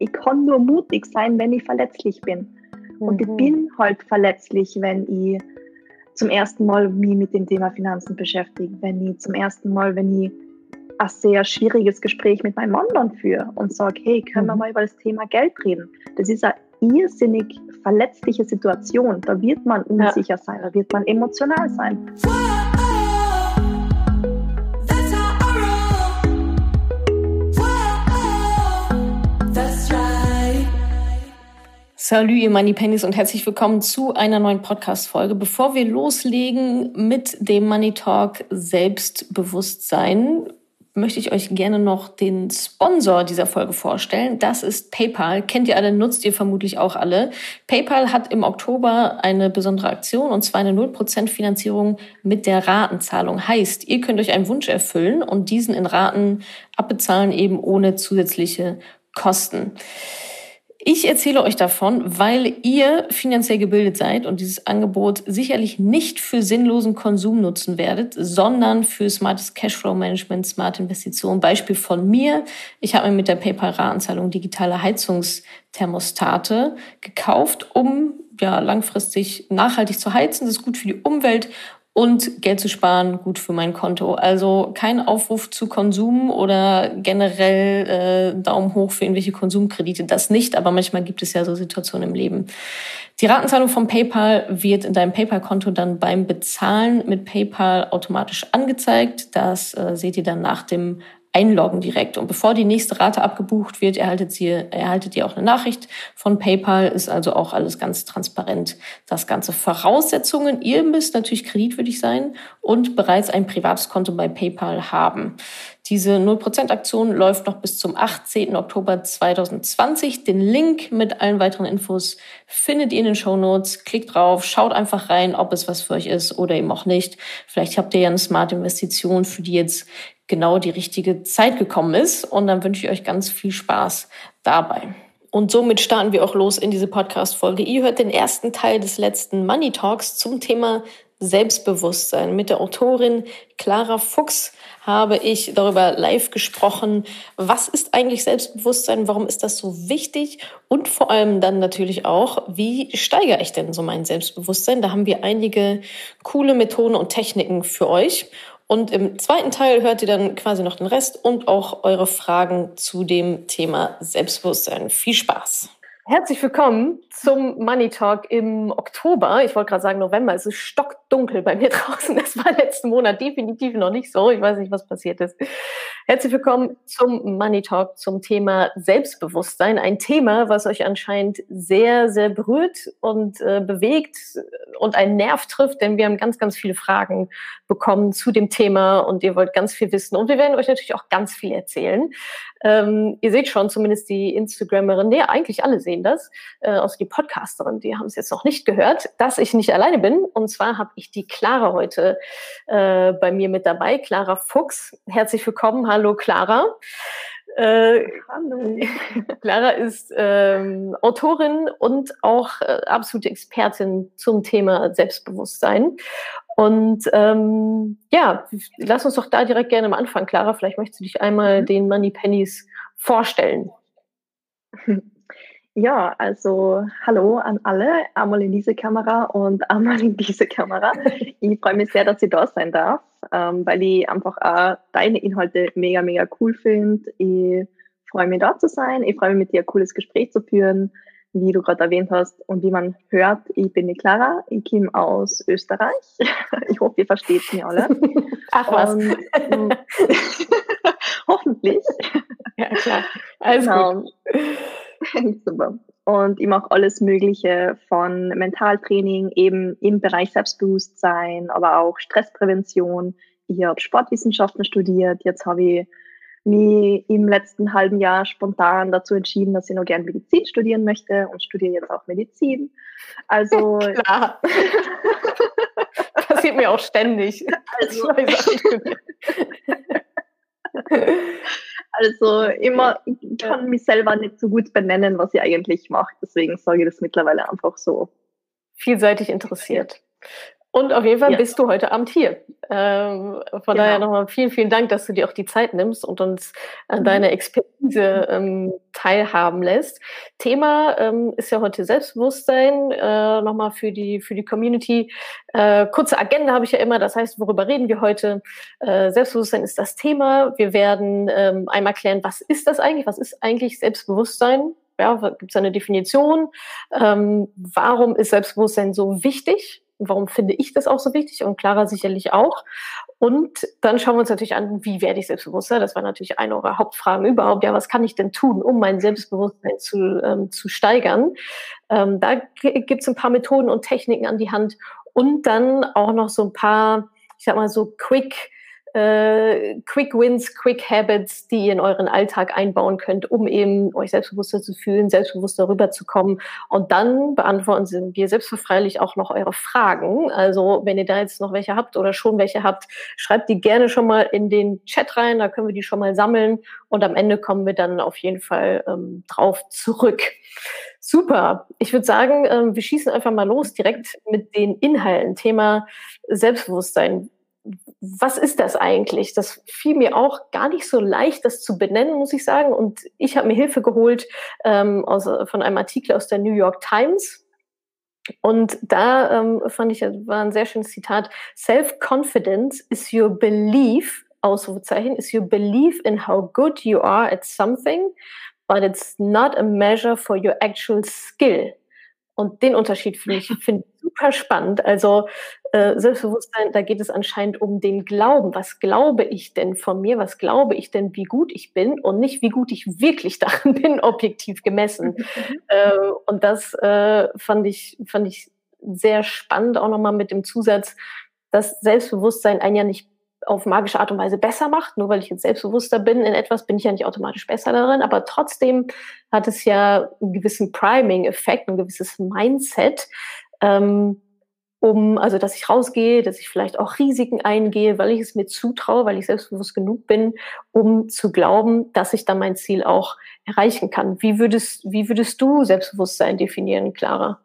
ich kann nur mutig sein, wenn ich verletzlich bin. Und ich bin halt verletzlich, wenn ich zum ersten Mal mich mit dem Thema Finanzen beschäftige, wenn ich ein sehr schwieriges Gespräch mit meinem Mann dann führe und sage, hey, können wir mal über das Thema Geld reden? Das ist eine irrsinnig verletzliche Situation. Da wird man unsicher sein, da wird man emotional sein. Salut, ihr Moneypennies und herzlich willkommen zu einer neuen Podcast-Folge. Bevor wir loslegen mit dem Money Talk Selbstbewusstsein, möchte ich euch gerne noch den Sponsor dieser Folge vorstellen. Das ist PayPal. Kennt ihr alle, nutzt ihr vermutlich auch alle. PayPal hat im Oktober eine besondere Aktion, und zwar eine 0% Finanzierung mit der Ratenzahlung. Heißt, ihr könnt euch einen Wunsch erfüllen und diesen in Raten abbezahlen, eben ohne zusätzliche Kosten. Ich erzähle euch davon, weil ihr finanziell gebildet seid und dieses Angebot sicherlich nicht für sinnlosen Konsum nutzen werdet, sondern für smartes Cashflow-Management, smarte Investitionen. Beispiel von mir. Ich habe mir mit der PayPal-Ratenzahlung digitale Heizungsthermostate gekauft, um langfristig nachhaltig zu heizen. Das ist gut für die Umwelt und Geld zu sparen, gut für mein Konto. Also kein Aufruf zu Konsum oder generell Daumen hoch für irgendwelche Konsumkredite. Das nicht, aber manchmal gibt es ja so Situationen im Leben. Die Ratenzahlung von PayPal wird in deinem PayPal-Konto dann beim Bezahlen mit PayPal automatisch angezeigt. Das seht ihr dann nach dem Einloggen direkt. Und bevor die nächste Rate abgebucht wird, erhaltet ihr auch eine Nachricht von PayPal. Ist also auch alles ganz transparent. Das Ganze Voraussetzungen. Ihr müsst natürlich kreditwürdig sein und bereits ein privates Konto bei PayPal haben. Diese 0% Aktion läuft noch bis zum 18. Oktober 2020. Den Link mit allen weiteren Infos findet ihr in den Shownotes. Klickt drauf, schaut einfach rein, ob es was für euch ist oder eben auch nicht. Vielleicht habt ihr ja eine smarte Investition, für die jetzt genau die richtige Zeit gekommen ist. Und dann wünsche ich euch ganz viel Spaß dabei. Und somit starten wir auch los in diese Podcast-Folge. Ihr hört den ersten Teil des letzten Money Talks zum Thema Selbstbewusstsein. Mit der Autorin Clara Fuchs habe ich darüber live gesprochen. Was ist eigentlich Selbstbewusstsein? Warum ist das so wichtig? Und vor allem dann natürlich auch, wie steigere ich denn so mein Selbstbewusstsein? Da haben wir einige coole Methoden und Techniken für euch. Und im zweiten Teil hört ihr dann quasi noch den Rest und auch eure Fragen zu dem Thema Selbstbewusstsein. Viel Spaß! Herzlich willkommen zum Money Talk im Oktober. Ich wollte gerade sagen November. Es ist stockdunkel bei mir draußen. Das war letzten Monat definitiv noch nicht so. Ich weiß nicht, was passiert ist. Herzlich willkommen zum Money Talk zum Thema Selbstbewusstsein. Ein Thema, was euch anscheinend sehr, sehr berührt und bewegt und einen Nerv trifft, denn wir haben ganz, ganz viele Fragen bekommen zu dem Thema und ihr wollt ganz viel wissen. Und wir werden euch natürlich auch ganz viel erzählen. Ihr seht schon, zumindest die Instagramerin, eigentlich alle sehen das, außer die Podcasterin, die haben es jetzt noch nicht gehört, dass ich nicht alleine bin. Und zwar habe ich die Clara heute bei mir mit dabei, Clara Fuchs. Herzlich willkommen. Hallo Clara. Hallo. Clara ist Autorin und auch absolute Expertin zum Thema Selbstbewusstsein. Und lass uns doch da direkt gerne am Anfang, Clara. Vielleicht möchtest du dich einmal den Moneypennies vorstellen. Ja, also hallo an alle, einmal in diese Kamera und einmal in diese Kamera. Ich freue mich sehr, dass ich da sein darf, weil ich einfach auch deine Inhalte mega, mega cool finde. Ich freue mich, da zu sein. Ich freue mich, mit dir ein cooles Gespräch zu führen, wie du gerade erwähnt hast. Und wie man hört, ich bin die Clara, ich komme aus Österreich. Ich hoffe, ihr versteht mich alle. Ach was. Hoffentlich. Ja, klar. Alles gut. Super. Und ich mache alles Mögliche von Mentaltraining, eben im Bereich Selbstbewusstsein, aber auch Stressprävention. Ich habe Sportwissenschaften studiert. Jetzt habe ich mich im letzten halben Jahr spontan dazu entschieden, dass ich noch gerne Medizin studieren möchte und studiere jetzt auch Medizin. Also klar. Passiert mir auch ständig. Also immer, ich kann mich selber nicht so gut benennen, was ich eigentlich mache. Deswegen sage ich das mittlerweile einfach so. Vielseitig interessiert. Und auf jeden Fall Ja. bist du heute Abend hier. Von daher nochmal vielen, vielen Dank, dass du dir auch die Zeit nimmst und uns an deiner Expertise teilhaben lässt. Thema ist ja heute Selbstbewusstsein, nochmal für die Community. Kurze Agenda habe ich ja immer, das heißt, worüber reden wir heute? Selbstbewusstsein ist das Thema. Wir werden einmal klären, was ist das eigentlich? Was ist eigentlich Selbstbewusstsein? Ja, gibt es eine Definition? Warum ist Selbstbewusstsein so wichtig? Und warum finde ich das auch so wichtig? Und Clara sicherlich auch. Und dann schauen wir uns natürlich an, wie werde ich selbstbewusster? Das war natürlich eine unserer Hauptfragen überhaupt. Ja, was kann ich denn tun, um mein Selbstbewusstsein zu steigern? Da gibt es ein paar Methoden und Techniken an die Hand. Und dann auch noch so ein paar, ich sag mal so Quick Wins, Quick Habits, die ihr in euren Alltag einbauen könnt, um eben euch selbstbewusster zu fühlen, selbstbewusster rüberzukommen. Und dann beantworten wir selbstverfreilich auch noch eure Fragen. Also wenn ihr da jetzt noch welche habt oder schon welche habt, schreibt die gerne schon mal in den Chat rein, da können wir die schon mal sammeln. Und am Ende kommen wir dann auf jeden Fall drauf zurück. Super. Ich würde sagen, wir schießen einfach mal los direkt mit den Inhalten. Thema Selbstbewusstsein. Was ist das eigentlich? Das fiel mir auch gar nicht so leicht, das zu benennen, muss ich sagen. Und ich habe mir Hilfe geholt von einem Artikel aus der New York Times. Und da fand ich, war ein sehr schönes Zitat. Self-confidence is your belief, Ausrufezeichen, is your belief in how good you are at something, but it's not a measure for your actual skill. Und den Unterschied finde ich super spannend. Also Selbstbewusstsein, da geht es anscheinend um den Glauben. Was glaube ich denn von mir? Was glaube ich denn, wie gut ich bin? Und nicht, wie gut ich wirklich darin bin, objektiv gemessen. Und das fand ich sehr spannend, auch nochmal mit dem Zusatz, dass Selbstbewusstsein einen ja nicht auf magische Art und Weise besser macht. Nur weil ich jetzt selbstbewusster bin in etwas, bin ich ja nicht automatisch besser darin. Aber trotzdem hat es ja einen gewissen Priming-Effekt, ein gewisses Mindset, also dass ich rausgehe, dass ich vielleicht auch Risiken eingehe, weil ich es mir zutraue, weil ich selbstbewusst genug bin, um zu glauben, dass ich dann mein Ziel auch erreichen kann. Wie würdest du Selbstbewusstsein definieren, Clara?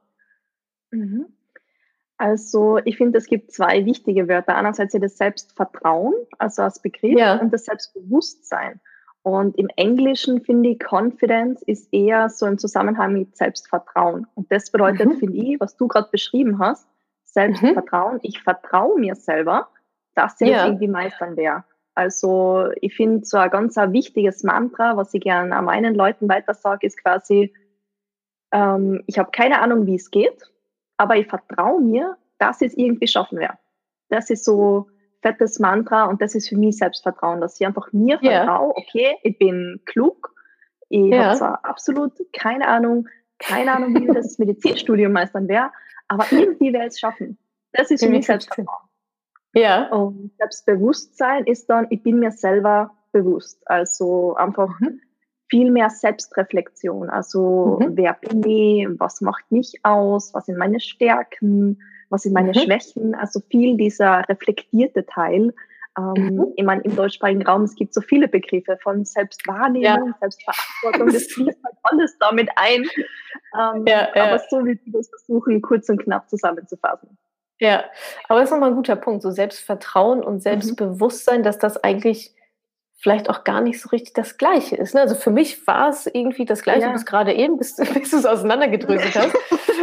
Also ich finde, es gibt zwei wichtige Wörter. Einerseits das Selbstvertrauen, also als Begriff, und das Selbstbewusstsein. Und im Englischen finde ich, Confidence ist eher so im Zusammenhang mit Selbstvertrauen. Und das bedeutet, finde ich, was du gerade beschrieben hast, Selbstvertrauen. Ich vertraue mir selber, dass ich das irgendwie meistern werde. Also ich finde, so ein ganz wichtiges Mantra, was ich gerne an meinen Leuten weitersage, ist quasi, ich habe keine Ahnung, wie es geht, aber ich vertraue mir, dass ich es irgendwie schaffen werde. Das ist so fettes Mantra und das ist für mich Selbstvertrauen, dass ich einfach mir vertraue, okay, ich bin klug, ich habe zwar absolut keine Ahnung, wie ich das Medizinstudium meistern werde, aber irgendwie werde ich es schaffen. Das ist für mich Selbstvertrauen. Ja. Und Selbstbewusstsein ist dann, ich bin mir selber bewusst, also einfach viel mehr Selbstreflexion, also wer bin ich, was macht mich aus, was sind meine Stärken, was sind meine Schwächen, also viel dieser reflektierte Teil. Ich meine, im deutschsprachigen Raum, es gibt so viele Begriffe von Selbstwahrnehmung, Selbstverantwortung, das fließt halt alles damit ein. Aber so wie wir das versuchen, kurz und knapp zusammenzufassen. Ja, aber das ist nochmal ein guter Punkt, so Selbstvertrauen und Selbstbewusstsein, dass das eigentlich vielleicht auch gar nicht so richtig das Gleiche ist. Ne? Also für mich war es irgendwie das Gleiche bis gerade eben, bis du es auseinandergedröselt hast.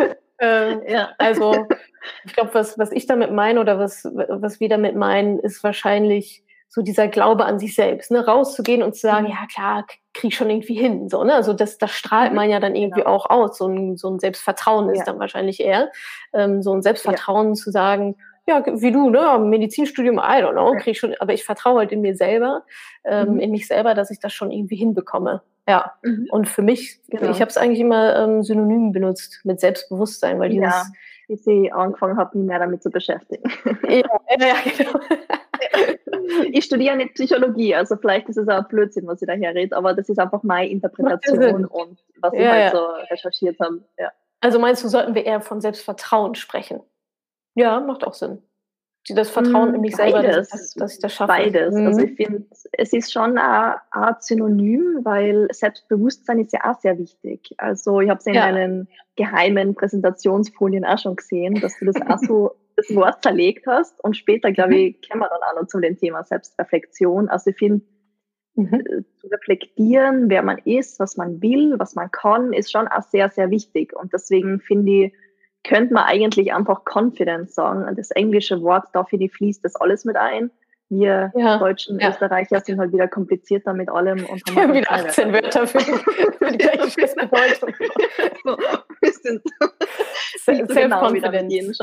Also ich glaube, was ich damit meine oder was wir damit meinen, ist wahrscheinlich so dieser Glaube an sich selbst, ne? Rauszugehen und zu sagen, ja klar, krieg ich schon irgendwie hin. So, ne? Also das strahlt man ja dann irgendwie auch aus. So ein Selbstvertrauen ist dann wahrscheinlich eher. So ein Selbstvertrauen zu sagen, ja, wie du, ne, Medizinstudium, I don't know, krieg ich schon, aber ich vertraue halt in mir selber, in mich selber, dass ich das schon irgendwie hinbekomme. Ja. Und für mich, ich habe es eigentlich immer synonym benutzt mit Selbstbewusstsein, weil dieses bis ich angefangen habe, mich mehr damit zu beschäftigen. Genau. Ich studiere nicht Psychologie, also vielleicht ist es auch Blödsinn, was ich daher rede, aber das ist einfach meine Interpretation und was ich halt so recherchiert habe. Ja. Also meinst du, sollten wir eher von Selbstvertrauen sprechen? Ja, macht auch Sinn. Das Vertrauen in mich selber, dass ich das schaffe. Beides. Also ich finde, es ist schon eine Art Synonym, weil Selbstbewusstsein ist ja auch sehr wichtig. Also ich habe es in deinen geheimen Präsentationsfolien auch schon gesehen, dass du das auch so das Wort zerlegt hast. Und später, glaube ich, kommen wir dann auch noch zu dem Thema Selbstreflexion. Also ich finde, zu reflektieren, wer man ist, was man will, was man kann, ist schon auch sehr, sehr wichtig. Und deswegen finde ich, könnte man eigentlich einfach Confidence sagen. Das englische Wort, da finde ich, fließt das alles mit ein. Wir Deutschen, Österreicher sind halt wieder komplizierter mit allem und haben halt wieder 18 Wörter für die gleiche Bedeutung. Wir sind Self-Confidence.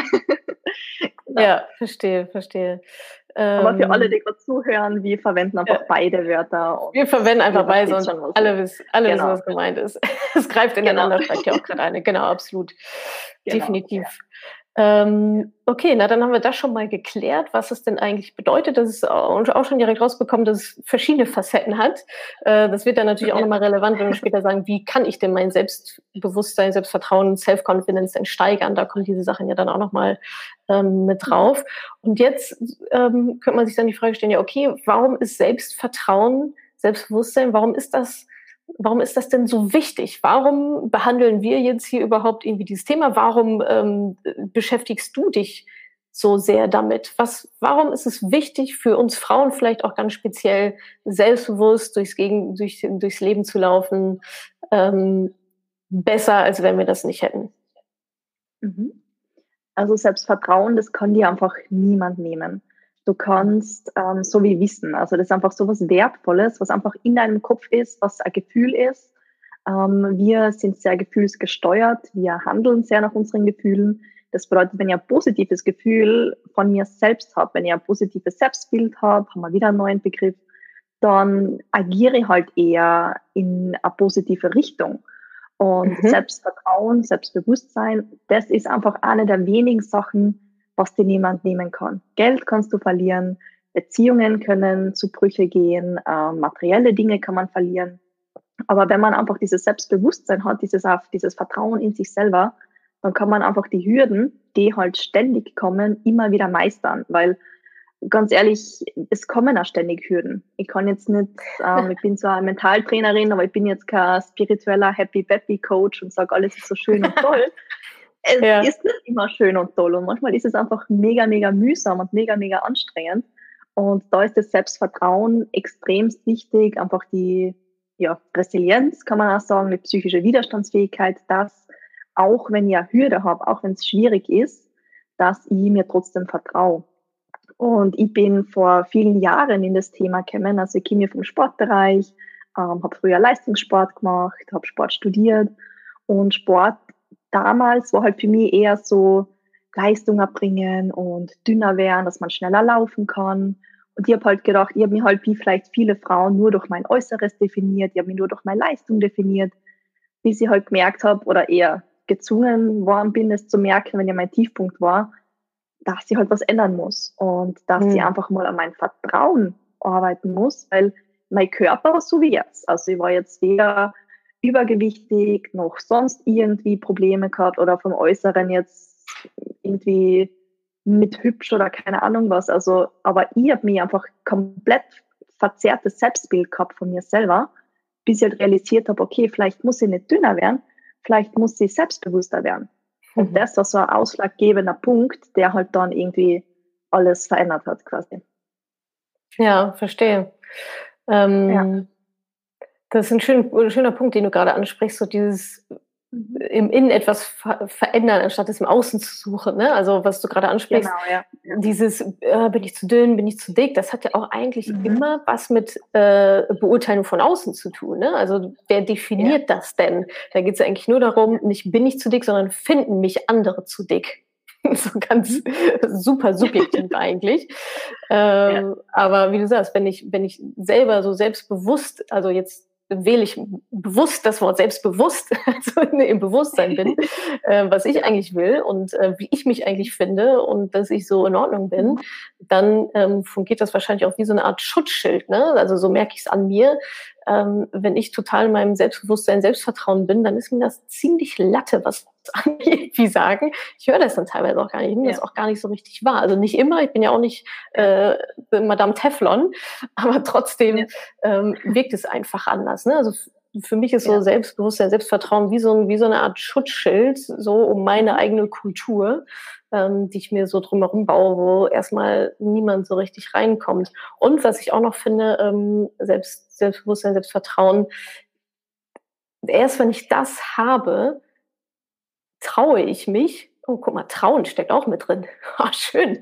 Ja, verstehe. Aber für alle, die gerade zuhören, wir verwenden einfach beide Wörter. Wir verwenden einfach beide und alle wissen, was gemeint ist. Es greift ineinander, schreibt ja auch gerade eine. Genau, absolut. Genau, definitiv. Okay, na dann haben wir das schon mal geklärt, was es denn eigentlich bedeutet. Das ist auch schon direkt rausbekommen, dass es verschiedene Facetten hat. Das wird dann natürlich auch nochmal relevant, wenn wir später sagen, wie kann ich denn mein Selbstbewusstsein, Selbstvertrauen, Self-Confidence denn steigern? Da kommen diese Sachen ja dann auch nochmal mit drauf. Und jetzt könnte man sich dann die Frage stellen, ja okay, warum ist Selbstvertrauen, Selbstbewusstsein, warum ist das denn so wichtig? Warum behandeln wir jetzt hier überhaupt irgendwie dieses Thema? Warum beschäftigst du dich so sehr damit? Warum ist es wichtig für uns Frauen vielleicht auch ganz speziell selbstbewusst durchs Leben zu laufen, besser, als wenn wir das nicht hätten? Also Selbstvertrauen, das kann dir einfach niemand nehmen. Du kannst so wie Wissen, also das ist einfach so was Wertvolles, was einfach in deinem Kopf ist, was ein Gefühl ist. Wir sind sehr gefühlsgesteuert, wir handeln sehr nach unseren Gefühlen. Das bedeutet, wenn ich ein positives Gefühl von mir selbst habe, wenn ich ein positives Selbstbild habe, haben wir wieder einen neuen Begriff, dann agiere ich halt eher in eine positive Richtung. Und Selbstvertrauen, Selbstbewusstsein, das ist einfach eine der wenigen Sachen, was dir niemand nehmen kann. Geld kannst du verlieren, Beziehungen können zu Brüche gehen, materielle Dinge kann man verlieren. Aber wenn man einfach dieses Selbstbewusstsein hat, dieses Vertrauen in sich selber, dann kann man einfach die Hürden, die halt ständig kommen, immer wieder meistern. Weil, ganz ehrlich, es kommen auch ständig Hürden. Ich kann jetzt nicht, ich bin zwar eine Mentaltrainerin, aber ich bin jetzt kein spiritueller Happy-Peppy-Coach und sage, alles ist so schön und toll. Es ist nicht immer schön und toll und manchmal ist es einfach mega, mega mühsam und mega, mega anstrengend. Und da ist das Selbstvertrauen extremst wichtig, einfach die Resilienz, kann man auch sagen, die psychische Widerstandsfähigkeit, dass auch wenn ich eine Hürde habe, auch wenn es schwierig ist, dass ich mir trotzdem vertraue. Und ich bin vor vielen Jahren in das Thema gekommen, also ich komme vom Sportbereich, habe früher Leistungssport gemacht, habe Sport studiert und Sport damals war halt für mich eher so Leistung erbringen und dünner werden, dass man schneller laufen kann. Und ich habe halt gedacht, ich habe mich halt wie vielleicht viele Frauen nur durch mein Äußeres definiert, ich habe mich nur durch meine Leistung definiert, bis ich halt gemerkt habe oder eher gezwungen worden bin, es zu merken, wenn ja mein Tiefpunkt war, dass ich halt was ändern muss und dass ich einfach mal an mein Vertrauen arbeiten muss, weil mein Körper war so wie jetzt. Also ich war jetzt weder übergewichtig, noch sonst irgendwie Probleme gehabt oder vom Äußeren jetzt irgendwie mit hübsch oder keine Ahnung was. Also, aber ich habe mich einfach komplett verzerrtes Selbstbild gehabt von mir selber, bis ich halt realisiert habe, okay, vielleicht muss ich nicht dünner werden, vielleicht muss ich selbstbewusster werden. Und das war so ein ausschlaggebender Punkt, der halt dann irgendwie alles verändert hat quasi. Ja, verstehe. Das ist ein schöner Punkt, den du gerade ansprichst, so dieses im Innen etwas verändern, anstatt es im Außen zu suchen. Ne? Also was du gerade ansprichst, dieses bin ich zu dünn, bin ich zu dick, das hat ja auch eigentlich immer was mit Beurteilung von außen zu tun. Ne? Also wer definiert das denn? Da geht es ja eigentlich nur darum, nicht bin ich zu dick, sondern finden mich andere zu dick. So ganz super subjektiv eigentlich. Aber wie du sagst, wenn ich selber so selbstbewusst, also jetzt wähle ich bewusst das Wort selbstbewusst, also im Bewusstsein bin, was ich eigentlich will und wie ich mich eigentlich finde und dass ich so in Ordnung bin, dann fungiert das wahrscheinlich auch wie so eine Art Schutzschild. Ne? Also so merke ich es an mir. Wenn ich total in meinem Selbstbewusstsein, Selbstvertrauen bin, dann ist mir das ziemlich Latte, was andere irgendwie sagen. Ich höre das dann teilweise auch gar nicht, ich nehme das auch gar nicht so richtig wahr. Also nicht immer, ich bin ja auch nicht Madame Teflon, aber trotzdem wirkt es einfach anders. Ne? Also für mich ist so Selbstbewusstsein, Selbstvertrauen wie so eine Art Schutzschild, so um meine eigene Kultur, die ich mir so drumherum baue, wo erstmal niemand so richtig reinkommt. Und was ich auch noch finde, Selbstbewusstsein, Selbstvertrauen, erst wenn ich das habe, traue ich mich. Oh, guck mal, Trauen steckt auch mit drin. Schön.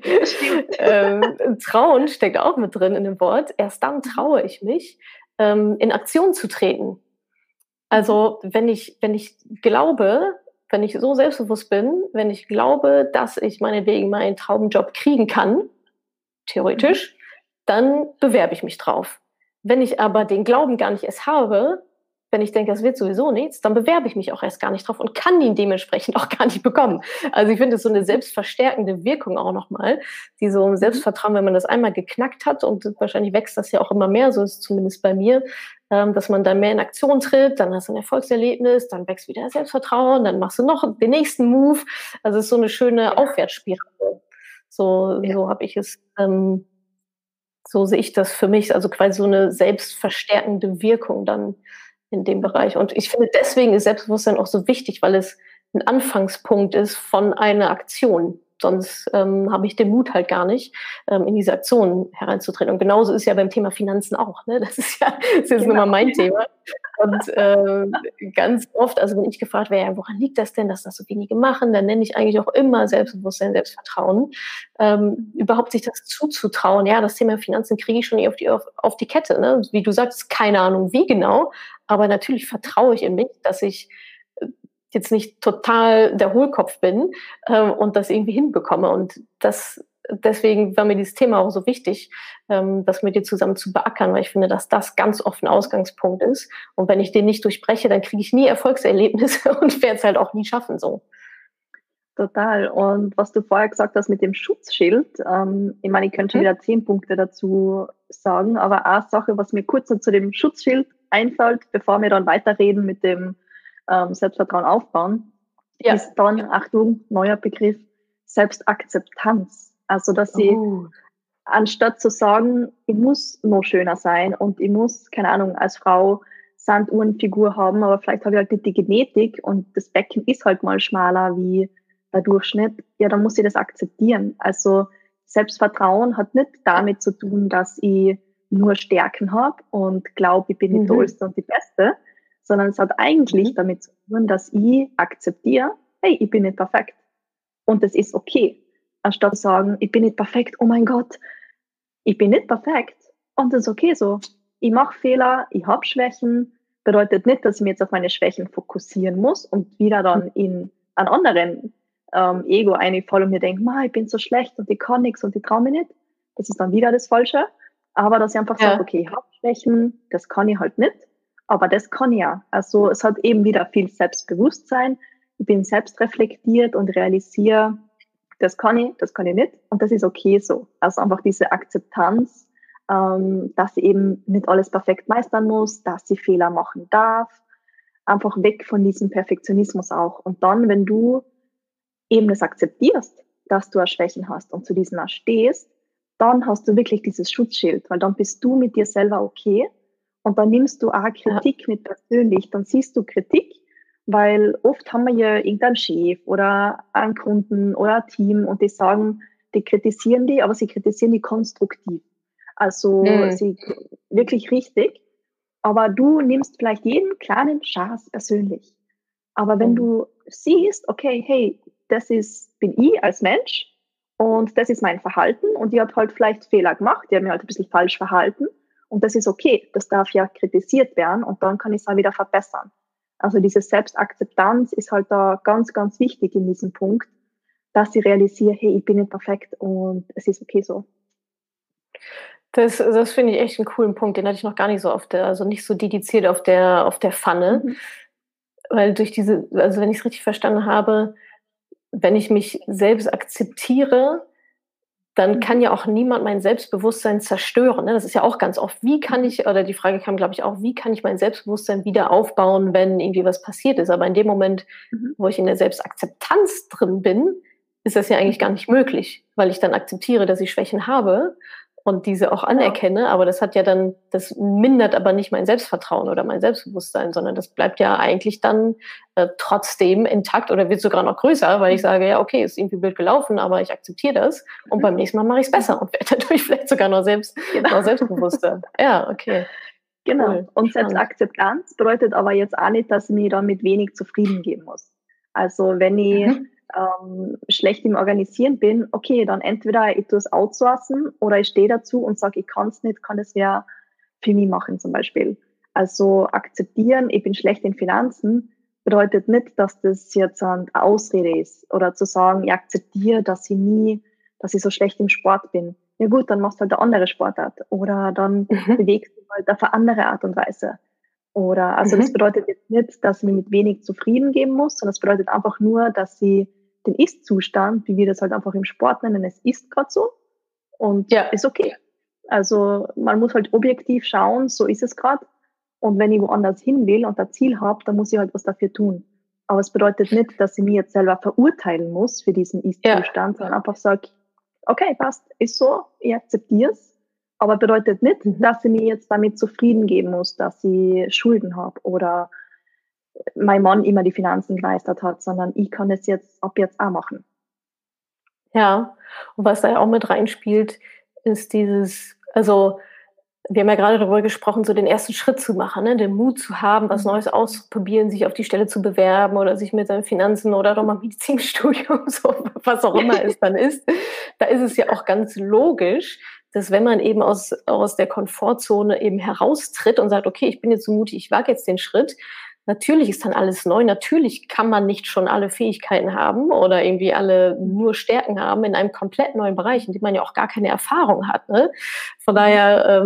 Trauen steckt auch mit drin in dem Wort. Erst dann traue ich mich, in Aktion zu treten. Also wenn ich glaube, wenn ich so selbstbewusst bin, wenn ich glaube, dass ich meinetwegen meinen Traumjob kriegen kann, theoretisch, dann bewerbe ich mich drauf. Wenn ich aber den Glauben gar nicht erst habe, wenn ich denke, das wird sowieso nichts, dann bewerbe ich mich auch erst gar nicht drauf und kann ihn dementsprechend auch gar nicht bekommen. Also ich finde, das ist so eine selbstverstärkende Wirkung auch nochmal, die so ein Selbstvertrauen, wenn man das einmal geknackt hat, und wahrscheinlich wächst das ja auch immer mehr, so ist es zumindest bei mir, dass man dann mehr in Aktion tritt, dann hast du ein Erfolgserlebnis, dann wächst wieder das Selbstvertrauen, dann machst du noch den nächsten Move. Also es ist so eine schöne Aufwärtsspirale. So habe ich es, so sehe ich das für mich, also quasi so eine selbstverstärkende Wirkung dann in dem Bereich. Und ich finde, deswegen ist Selbstbewusstsein auch so wichtig, weil es ein Anfangspunkt ist von einer Aktion. Sonst habe ich den Mut halt gar nicht, in diese Aktion hereinzutreten. Und genauso ist ja beim Thema Finanzen auch. Ne? Das ist jetzt immer mein Thema. Und ganz oft, also wenn ich gefragt werde, ja, woran liegt das denn, dass das so wenige machen, dann nenne ich eigentlich auch immer Selbstbewusstsein, Selbstvertrauen. Überhaupt sich das zuzutrauen, ja, das Thema Finanzen kriege ich schon auf die Kette. Ne? Wie du sagst, keine Ahnung wie genau, aber natürlich vertraue ich in mich, dass ich jetzt nicht total der Hohlkopf bin und das irgendwie hinbekomme. Und deswegen war mir dieses Thema auch so wichtig, das mit dir zusammen zu beackern, weil ich finde, dass das ganz oft ein Ausgangspunkt ist. Und wenn ich den nicht durchbreche, dann kriege ich nie Erfolgserlebnisse und werde es halt auch nie schaffen. So. Total. Und was du vorher gesagt hast mit dem Schutzschild, ich meine, ich könnte schon wieder 10 Punkte dazu sagen, aber eine Sache, was mir kurz noch zu dem Schutzschild einfällt, bevor wir dann weiterreden mit dem Selbstvertrauen aufbauen, ist dann, Achtung, neuer Begriff, Selbstakzeptanz. Also, dass ich, anstatt zu sagen, ich muss noch schöner sein und ich muss, keine Ahnung, als Frau Sanduhrenfigur haben, aber vielleicht habe ich halt nicht die Genetik und das Becken ist halt mal schmaler wie der Durchschnitt, ja, dann muss ich das akzeptieren. Also Selbstvertrauen hat nicht damit zu tun, dass ich nur Stärken habe und glaube, ich bin die Tollste und die Beste, sondern es hat eigentlich damit zu tun, dass ich akzeptiere, hey, ich bin nicht perfekt und das ist okay. Anstatt zu sagen, ich bin nicht perfekt, oh mein Gott, ich bin nicht perfekt und das ist okay so. Ich mache Fehler, ich habe Schwächen, bedeutet nicht, dass ich mich jetzt auf meine Schwächen fokussieren muss und wieder dann in einen anderen Ego einfalle und mir denke, ich bin so schlecht und ich kann nichts und ich traue mich nicht. Das ist dann wieder das Falsche. Aber dass ich einfach sage, okay, ich habe Schwächen, das kann ich halt nicht, aber das kann ich ja. Also es hat eben wieder viel Selbstbewusstsein. Ich bin selbst reflektiert und realisiere, das kann ich nicht und das ist okay so. Also einfach diese Akzeptanz, dass ich eben nicht alles perfekt meistern muss, dass ich Fehler machen darf. Einfach weg von diesem Perfektionismus auch. Und dann, wenn du eben das akzeptierst, dass du auch Schwächen hast und zu diesen auch stehst, dann hast du wirklich dieses Schutzschild, weil dann bist du mit dir selber okay und dann nimmst du auch Kritik mit persönlich. Dann siehst du Kritik, weil oft haben wir ja irgendeinen Chef oder einen Kunden oder ein Team und die sagen, die kritisieren die, aber sie kritisieren die konstruktiv. Also sie wirklich richtig. Aber du nimmst vielleicht jeden kleinen Schaß persönlich. Aber wenn du siehst, okay, hey, bin ich als Mensch und das ist mein Verhalten und ich habe halt vielleicht Fehler gemacht, ich habe mich halt ein bisschen falsch verhalten und das ist okay, das darf ja kritisiert werden und dann kann ich es auch wieder verbessern. Also diese Selbstakzeptanz ist halt da ganz, ganz wichtig in diesem Punkt, dass ich realisiere, hey, ich bin nicht perfekt und es ist okay so. Das finde ich echt einen coolen Punkt, den hatte ich noch gar nicht so also nicht so dediziert auf der Pfanne, weil also wenn ich es richtig verstanden habe, wenn ich mich selbst akzeptiere, dann kann ja auch niemand mein Selbstbewusstsein zerstören. Ne? Das ist ja auch ganz oft, oder die Frage kam, glaube ich, auch, wie kann ich mein Selbstbewusstsein wieder aufbauen, wenn irgendwie was passiert ist? Aber in dem Moment, wo ich in der Selbstakzeptanz drin bin, ist das ja eigentlich gar nicht möglich, weil ich dann akzeptiere, dass ich Schwächen habe und diese auch anerkenne, aber das mindert aber nicht mein Selbstvertrauen oder mein Selbstbewusstsein, sondern das bleibt ja eigentlich dann trotzdem intakt oder wird sogar noch größer, weil ich sage, ja, okay, ist irgendwie blöd gelaufen, aber ich akzeptiere das und beim nächsten Mal mache ich es besser und werde dadurch vielleicht sogar noch selbstbewusster. Ja, okay. Genau. Cool. Und Spannend. Selbstakzeptanz bedeutet aber jetzt auch nicht, dass ich mich da mit wenig zufrieden geben muss. Also wenn ich schlecht im Organisieren bin, okay, dann entweder ich tue es outsourcen oder ich stehe dazu und sage, ich kann es nicht, kann es ja für mich machen zum Beispiel. Also akzeptieren, ich bin schlecht in Finanzen, bedeutet nicht, dass das jetzt eine Ausrede ist. Oder zu sagen, ich akzeptiere, dass ich so schlecht im Sport bin. Ja gut, dann machst du halt eine andere Sportart. Oder dann bewegst du halt auf eine andere Art und Weise. Oder, also das bedeutet jetzt nicht, dass ich mich mit wenig zufrieden geben muss, sondern es bedeutet einfach nur, dass sie den Ist-Zustand, wie wir das halt einfach im Sport nennen, es ist gerade so und ist okay. Also man muss halt objektiv schauen, so ist es gerade. Und wenn ich woanders hin will und ein Ziel habe, dann muss ich halt was dafür tun. Aber es bedeutet nicht, dass ich mich jetzt selber verurteilen muss für diesen Ist-Zustand, sondern einfach sage, okay, passt, ist so, ich akzeptiere es. Aber bedeutet nicht, dass ich mich jetzt damit zufrieden geben muss, dass ich Schulden habe oder mein Mann immer die Finanzen gemeistert hat, sondern ich kann es jetzt ab jetzt auch machen. Ja, und was da ja auch mit reinspielt, ist also wir haben ja gerade darüber gesprochen, so den ersten Schritt zu machen, ne? Den Mut zu haben, was Neues auszuprobieren, sich auf die Stelle zu bewerben oder sich mit seinen Finanzen oder doch mal Medizinstudium, so was auch immer es dann ist. Da ist es ja auch ganz logisch, dass wenn man eben aus der Komfortzone eben heraustritt und sagt, okay, ich bin jetzt so mutig, ich wage jetzt den Schritt, natürlich ist dann alles neu. Natürlich kann man nicht schon alle Fähigkeiten haben oder irgendwie alle nur Stärken haben in einem komplett neuen Bereich, in dem man ja auch gar keine Erfahrung hat. Ne? Von daher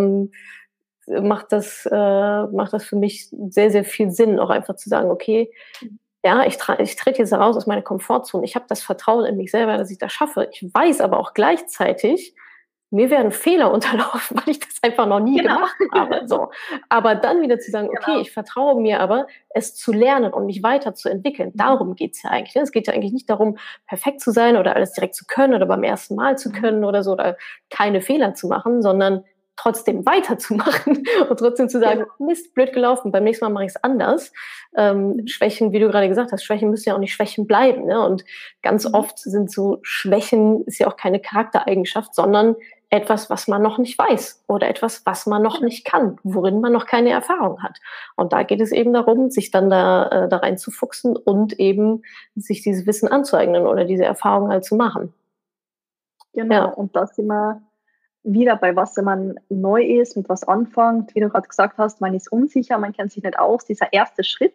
macht das für mich sehr, sehr viel Sinn, auch einfach zu sagen, okay, ja, ich trete jetzt raus aus meiner Komfortzone. Ich habe das Vertrauen in mich selber, dass ich das schaffe. Ich weiß aber auch gleichzeitig, mir werden Fehler unterlaufen, weil ich das einfach noch nie gemacht habe. So. Aber dann wieder zu sagen, okay, ich vertraue mir aber, es zu lernen und mich weiterzuentwickeln. Darum geht's ja eigentlich. Es geht ja eigentlich nicht darum, perfekt zu sein oder alles direkt zu können oder beim ersten Mal zu können oder so oder keine Fehler zu machen, sondern trotzdem weiterzumachen und trotzdem zu sagen, Mist, blöd gelaufen, beim nächsten Mal mache ich es anders. Schwächen, wie du gerade gesagt hast, Schwächen müssen ja auch nicht Schwächen bleiben. Ne? Und ganz oft sind so Schwächen, ist ja auch keine Charaktereigenschaft, sondern etwas, was man noch nicht weiß oder etwas, was man noch nicht kann, worin man noch keine Erfahrung hat. Und da geht es eben darum, sich dann da reinzufuchsen und eben sich dieses Wissen anzueignen oder diese Erfahrung halt zu machen. Genau, und da sind wir wieder bei was, wenn man neu ist, mit was anfängt, wie du gerade gesagt hast, man ist unsicher, man kennt sich nicht aus, dieser erste Schritt,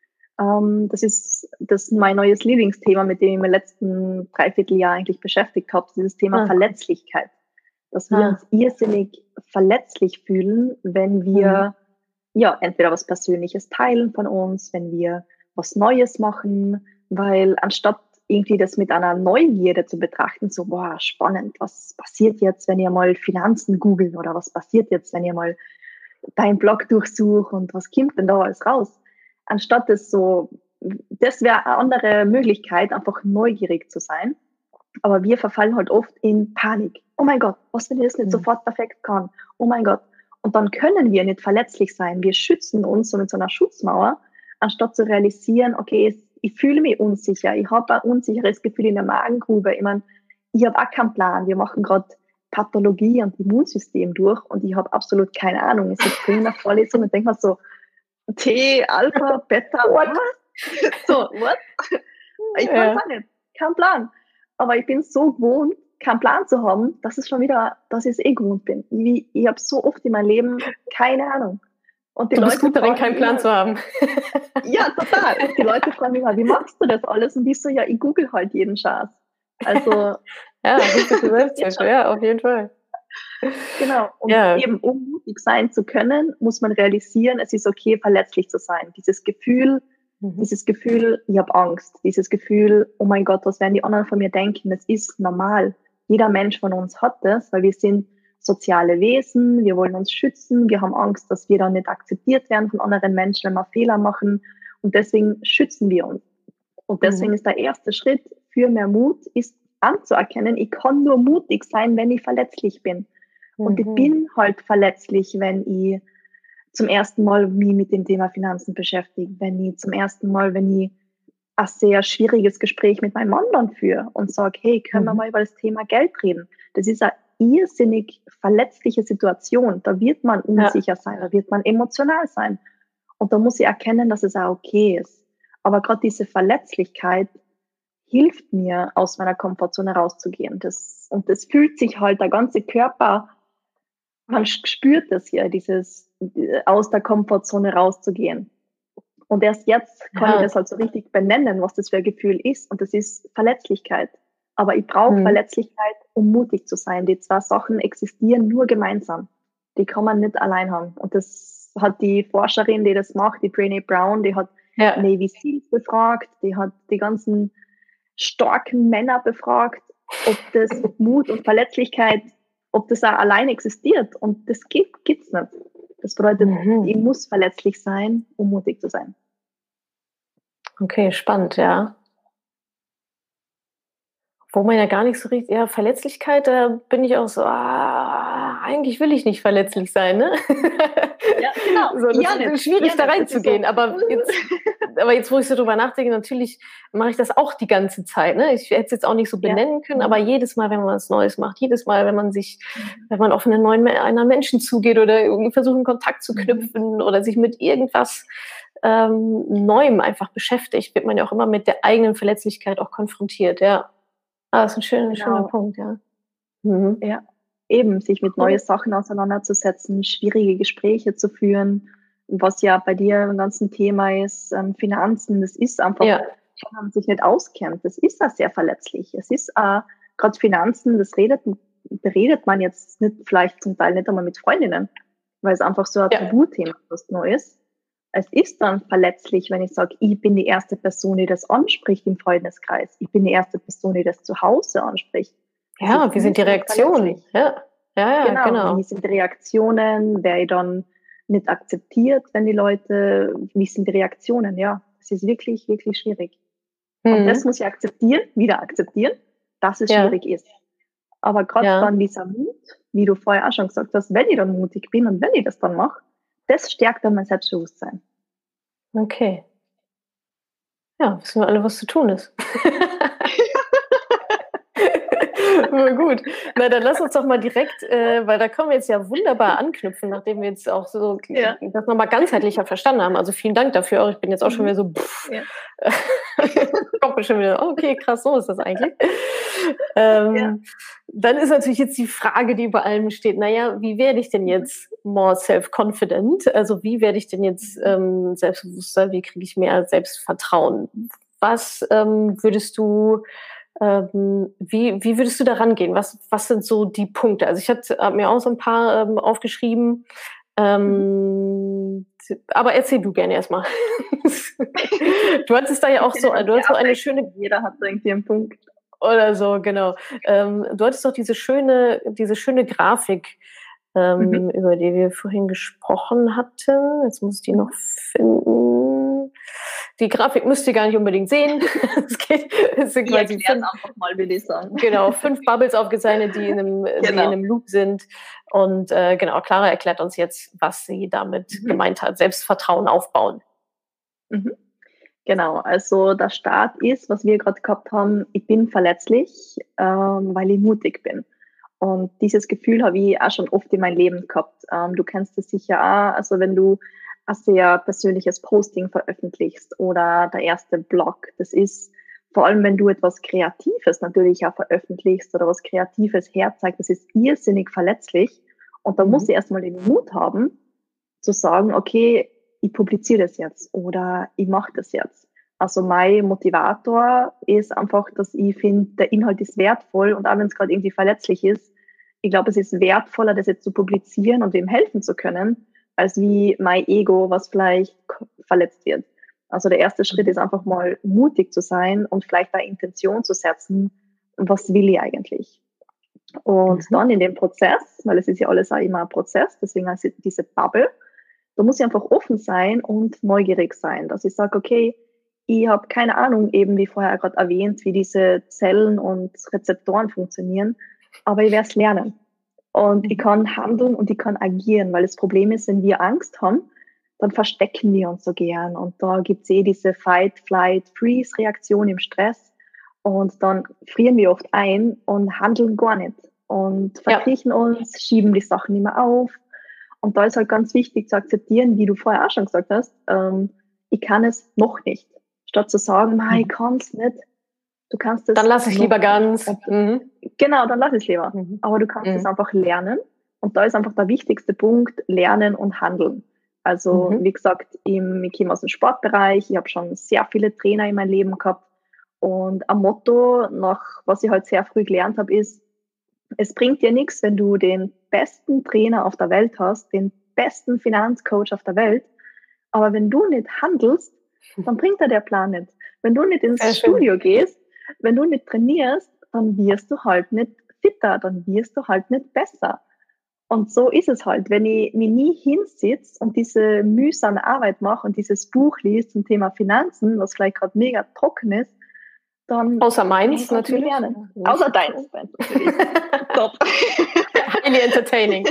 das ist mein neues Lieblingsthema, mit dem ich im letzten Dreivierteljahr eigentlich beschäftigt habe, dieses Thema Verletzlichkeit. Dass wir uns irrsinnig verletzlich fühlen, wenn wir entweder was Persönliches teilen von uns, wenn wir was Neues machen, weil anstatt irgendwie das mit einer Neugierde zu betrachten, so, boah, spannend, was passiert jetzt, wenn ihr mal Finanzen googelt oder was passiert jetzt, wenn ihr mal deinen Blog durchsucht und was kommt denn da alles raus? Anstatt das so, das wäre eine andere Möglichkeit, einfach neugierig zu sein. Aber wir verfallen halt oft in Panik. Oh mein Gott, was, wenn ich das nicht sofort perfekt kann? Oh mein Gott. Und dann können wir nicht verletzlich sein. Wir schützen uns so mit so einer Schutzmauer, anstatt zu realisieren, okay, ich fühle mich unsicher. Ich habe ein unsicheres Gefühl in der Magengrube. Ich meine, ich habe auch keinen Plan. Wir machen gerade Pathologie und Immunsystem durch und ich habe absolut keine Ahnung. Ich sitze drin in der Vorlesung und denke mir so, T, Alpha, Beta, what? So, what? Ich kann es auch nicht. Kein Plan. Aber ich bin so gewohnt, keinen Plan zu haben, dass es schon wieder, dass ich es gewohnt bin. Ich habe so oft in meinem Leben keine Ahnung. Und die du bist Leute gut darin, keinen Plan zu haben. Ja, total. Und die Leute fragen mich mal, wie machst du das alles? Und ich so, ja, ich google halt jeden Schatz. Also. Ja, ja, auf jeden Fall. Genau. Und eben, um mutig sein zu können, muss man realisieren, es ist okay, verletzlich zu sein. Dieses Gefühl, ich habe Angst, dieses Gefühl, oh mein Gott, was werden die anderen von mir denken? Das ist normal. Jeder Mensch von uns hat das, weil wir sind soziale Wesen, wir wollen uns schützen, wir haben Angst, dass wir dann nicht akzeptiert werden von anderen Menschen, wenn wir Fehler machen. Und deswegen schützen wir uns. Und deswegen ist der erste Schritt für mehr Mut, ist anzuerkennen, ich kann nur mutig sein, wenn ich verletzlich bin. Und ich bin halt verletzlich, wenn ich zum ersten Mal mich mit dem Thema Finanzen beschäftige, wenn ich ein sehr schwieriges Gespräch mit meinem Mann dann führe und sage, hey, können wir mal über das Thema Geld reden? Das ist eine irrsinnig verletzliche Situation. Da wird man unsicher sein, da wird man emotional sein. Und da muss ich erkennen, dass es auch okay ist. Aber gerade diese Verletzlichkeit hilft mir, aus meiner Komfortzone rauszugehen. Und das fühlt sich halt, der ganze Körper, man spürt das hier, dieses aus der Komfortzone rauszugehen. Und erst jetzt kann ich das halt so richtig benennen, was das für ein Gefühl ist. Und das ist Verletzlichkeit. Aber ich brauche Verletzlichkeit, um mutig zu sein. Die zwei Sachen existieren nur gemeinsam. Die kann man nicht allein haben. Und das hat die Forscherin, die das macht, die Brené Brown, die hat Navy Seals befragt, die hat die ganzen starken Männer befragt, ob das Mut und Verletzlichkeit, ob das auch allein existiert. Und das gibt's nicht. Das bedeutet, ich muss verletzlich sein, um mutig zu sein. Okay, spannend, ja. Wo man ja gar nicht so richtig, Verletzlichkeit, da bin ich auch so, eigentlich will ich nicht verletzlich sein, ne? Ja, genau. So, das ist schwierig, da reinzugehen. So. Aber jetzt, wo ich so drüber nachdenke, natürlich mache ich das auch die ganze Zeit, ne? Ich hätte es jetzt auch nicht so benennen können, aber jedes Mal, wenn man was Neues macht, jedes Mal, wenn man auf einen Menschen zugeht oder irgendwie versucht, einen Kontakt zu knüpfen oder sich mit irgendwas Neuem einfach beschäftigt, wird man ja auch immer mit der eigenen Verletzlichkeit auch konfrontiert, ja. Das ist ein schöner Punkt, ja. Ja, eben, sich mit neuen Sachen auseinanderzusetzen, schwierige Gespräche zu führen, was ja bei dir ein ganzen Thema ist, Finanzen, das ist einfach, wenn man sich nicht auskennt, das ist auch sehr verletzlich. Es ist gerade Finanzen, beredet man jetzt nicht, vielleicht zum Teil nicht einmal mit Freundinnen, weil es einfach so ein Tabuthema fast neu ist. Es ist dann verletzlich, wenn ich sage, ich bin die erste Person, die das anspricht im Freundeskreis. Ich bin die erste Person, die das zu Hause anspricht. Ja, wie sind die Reaktionen? Ja, genau. Wie sind die Reaktionen? Wer ich dann nicht akzeptiert, wie sind die Reaktionen? Ja, das ist wirklich, wirklich schwierig. Und das muss ich wieder akzeptieren, dass es schwierig ist. Aber gerade dann dieser Mut, wie du vorher auch schon gesagt hast, wenn ich dann mutig bin und wenn ich das dann mache, das stärkt dann mein Selbstbewusstsein. Okay. Ja, wissen wir alle, was zu tun ist. Gut. Na, dann lass uns doch mal direkt, weil da können wir jetzt ja wunderbar anknüpfen, nachdem wir jetzt auch so das nochmal ganzheitlicher verstanden haben. Also vielen Dank dafür. Ich bin jetzt auch schon wieder so, kommt mir schon wieder, okay, krass, so ist das eigentlich. Dann ist natürlich jetzt die Frage, die über allem steht, naja, wie werde ich denn jetzt more self-confident? Also wie werde ich denn jetzt selbstbewusster? Wie kriege ich mehr Selbstvertrauen? Was würdest du wie würdest du da rangehen? Was sind so die Punkte? Also ich habe mir auch so ein paar aufgeschrieben. Aber erzähl du gerne erstmal. Du hattest da ja auch so eine schöne... Jeder hat irgendwie einen Punkt. Oder so, genau. Du hattest doch diese schöne Grafik, über die wir vorhin gesprochen hatten. Jetzt muss ich die noch finden. Die Grafik müsst ihr gar nicht unbedingt sehen. Es sind quasi einfach mal, will ich sagen. Genau, 5 Bubbles aufgezeichnet, die in einem Loop sind. Und Clara erklärt uns jetzt, was sie damit gemeint hat. Selbstvertrauen aufbauen. Genau, also der Start ist, was wir gerade gehabt haben, ich bin verletzlich, weil ich mutig bin. Und dieses Gefühl habe ich auch schon oft in meinem Leben gehabt. Du kennst das sicher auch, also wenn du ein sehr persönliches Posting veröffentlichst oder der erste Blog, das ist vor allem, wenn du etwas Kreatives natürlich auch veröffentlichst oder was Kreatives herzeigst, das ist irrsinnig verletzlich. Und da muss ich erstmal den Mut haben, zu sagen, okay, ich publiziere das jetzt oder ich mache das jetzt. Also mein Motivator ist einfach, dass ich finde, der Inhalt ist wertvoll und auch wenn es gerade irgendwie verletzlich ist, ich glaube, es ist wertvoller, das jetzt zu publizieren und ihm helfen zu können, als wie mein Ego, was vielleicht verletzt wird. Also der erste Schritt ist einfach mal mutig zu sein und vielleicht eine Intention zu setzen, was will ich eigentlich? Und dann in dem Prozess, weil es ist ja alles auch immer ein Prozess, deswegen heißt es diese Bubble, da muss ich einfach offen sein und neugierig sein, dass ich sage, okay, ich habe keine Ahnung, eben wie vorher gerade erwähnt, wie diese Zellen und Rezeptoren funktionieren, aber ich werde es lernen. Und ich kann handeln und ich kann agieren, weil das Problem ist, wenn wir Angst haben, dann verstecken wir uns so gern. Und da gibt es diese Fight, Flight, Freeze-Reaktion im Stress. Und dann frieren wir oft ein und handeln gar nicht. Und verkriechen uns, schieben die Sachen nicht mehr auf. Und da ist halt ganz wichtig zu akzeptieren, wie du vorher auch schon gesagt hast, ich kann es noch nicht. Statt zu sagen, ich kann es nicht. Du kannst es. Dann lasse ich lieber ganz. Genau, dann lass es lieber. Aber du kannst es einfach lernen. Und da ist einfach der wichtigste Punkt, lernen und handeln. Also, wie gesagt, ich komme aus dem Sportbereich, ich habe schon sehr viele Trainer in meinem Leben gehabt. Und ein Motto, was ich halt sehr früh gelernt habe, ist, es bringt dir nichts, wenn du den besten Trainer auf der Welt hast, den besten Finanzcoach auf der Welt, aber wenn du nicht handelst, dann bringt dir der Plan nicht. Wenn du nicht ins Studio gehst, wenn du nicht trainierst, dann wirst du halt nicht fitter, dann wirst du halt nicht besser. Und so ist es halt, wenn ich mich nie hinsitze und diese mühsame Arbeit mache und dieses Buch lese zum Thema Finanzen, was vielleicht gerade mega trocken ist, dann... Außer meins natürlich. Außer deins natürlich. Top. Highly entertaining.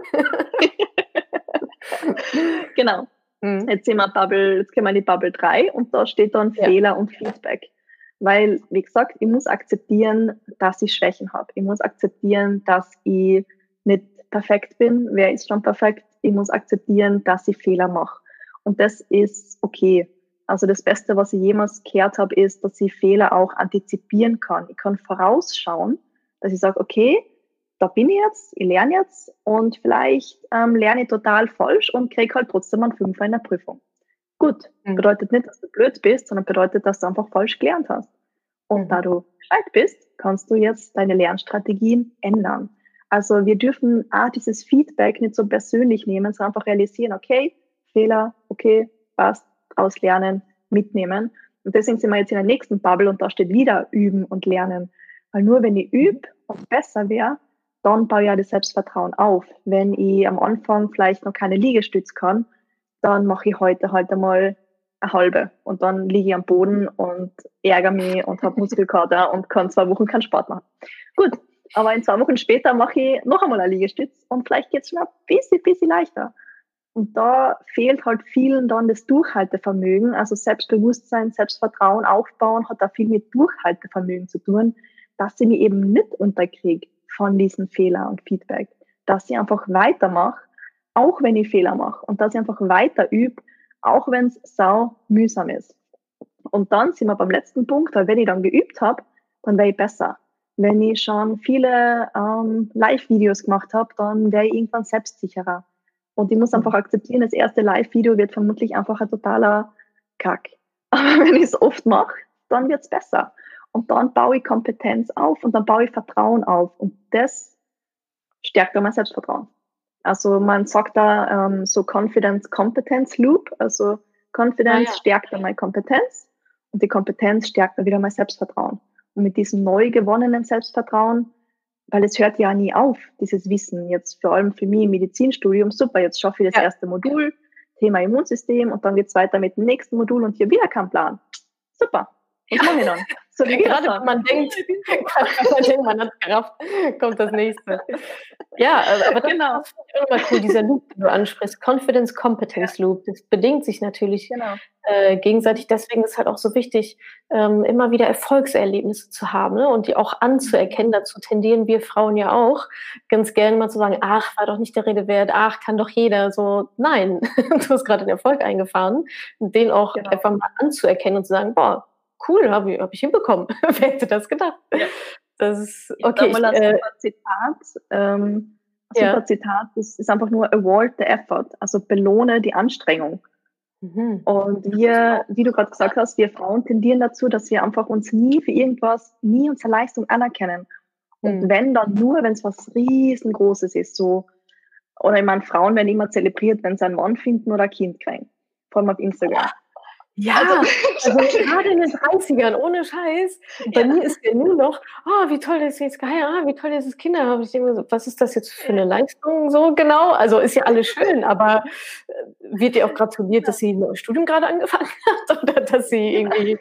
Genau. Jetzt sind jetzt gehen wir in die Bubble 3 und da steht dann Fehler und Feedback. Weil, wie gesagt, ich muss akzeptieren, dass ich Schwächen habe. Ich muss akzeptieren, dass ich nicht perfekt bin. Wer ist schon perfekt? Ich muss akzeptieren, dass ich Fehler mache. Und das ist okay. Also das Beste, was ich jemals gehört habe, ist, dass ich Fehler auch antizipieren kann. Ich kann vorausschauen, dass ich sage, okay, da bin ich jetzt, ich lerne jetzt und vielleicht lerne ich total falsch und kriege halt trotzdem einen Fünfer in der Prüfung. Gut, bedeutet nicht, dass du blöd bist, sondern bedeutet, dass du einfach falsch gelernt hast. Und da du gescheit bist, kannst du jetzt deine Lernstrategien ändern. Also wir dürfen auch dieses Feedback nicht so persönlich nehmen, sondern einfach realisieren, okay, Fehler, okay, passt, daraus lernen, mitnehmen. Und deswegen sind wir jetzt in der nächsten Bubble und da steht wieder üben und lernen. Weil nur wenn ich übe und besser wäre, dann baue ich ja das Selbstvertrauen auf. Wenn ich am Anfang vielleicht noch keine Liegestütze kann, dann mache ich heute halt einmal eine halbe und dann liege ich am Boden und ärgere mich und habe Muskelkater und kann 2 Wochen keinen Sport machen. Gut, aber in 2 Wochen später mache ich noch einmal eine Liegestütze und vielleicht geht es schon ein bisschen leichter. Und da fehlt halt vielen dann das Durchhaltevermögen, also Selbstbewusstsein, Selbstvertrauen aufbauen, hat da viel mit Durchhaltevermögen zu tun, dass sie mich eben nicht unterkriege von diesen Fehlern und Feedback, dass ich einfach weitermache, auch wenn ich Fehler mache und dass ich einfach weiter übe, auch wenn es sau mühsam ist. Und dann sind wir beim letzten Punkt, weil wenn ich dann geübt habe, dann wäre ich besser. Wenn ich schon viele Live-Videos gemacht habe, dann wäre ich irgendwann selbstsicherer. Und ich muss einfach akzeptieren, das erste Live-Video wird vermutlich einfach ein totaler Kack. Aber wenn ich es oft mache, dann wird es besser. Und dann baue ich Kompetenz auf und dann baue ich Vertrauen auf. Und das stärkt dann mein Selbstvertrauen. Also man sagt da so Confidence-Competence-Loop. Also Confidence stärkt dann meine Kompetenz und die Kompetenz stärkt dann wieder mein Selbstvertrauen. Und mit diesem neu gewonnenen Selbstvertrauen, weil es hört ja nie auf, dieses Wissen. Jetzt vor allem für mich im Medizinstudium, super, jetzt schaffe ich das erste Modul, Thema Immunsystem und dann geht es weiter mit dem nächsten Modul und hier wieder kein Plan. Super, was mache ich dann? So wie gerade wenn man denkt, man hat es gerafft, kommt das nächste. Ja, aber das ist immer cool, dieser Loop, den du ansprichst, Confidence-Competence-Loop, das bedingt sich natürlich gegenseitig, deswegen ist halt auch so wichtig, immer wieder Erfolgserlebnisse zu haben, ne? Und die auch anzuerkennen, dazu tendieren wir Frauen ja auch, ganz gerne mal zu sagen, ach, war doch nicht der Rede wert, ach, kann doch jeder, so, nein, du hast gerade den Erfolg eingefahren, und den auch einfach mal anzuerkennen und zu sagen, boah, cool, hab ich hinbekommen. Wer hätte das gedacht? Ja. Das ist okay. Ein super Zitat, das ist einfach nur award the effort, also belohne die Anstrengung. Und wir, wie du gerade gesagt hast, wir Frauen tendieren dazu, dass wir einfach uns nie für irgendwas, nie unsere Leistung anerkennen. Und wenn dann nur, wenn es was riesengroßes ist, so, oder ich meine, Frauen werden immer zelebriert, wenn sie einen Mann finden oder ein Kind kriegen. Vor allem auf Instagram. Ja, also gerade in den 30ern, ohne Scheiß. Bei mir ist ja nur noch, wie toll, dass ich jetzt geheiratet, wie toll, dass ich Kinder habe. Ich denke mir so, was ist das jetzt für eine Leistung so genau? Also ist ja alles schön, aber wird dir auch gratuliert, dass sie ein neues Studium gerade angefangen hat oder dass sie irgendwie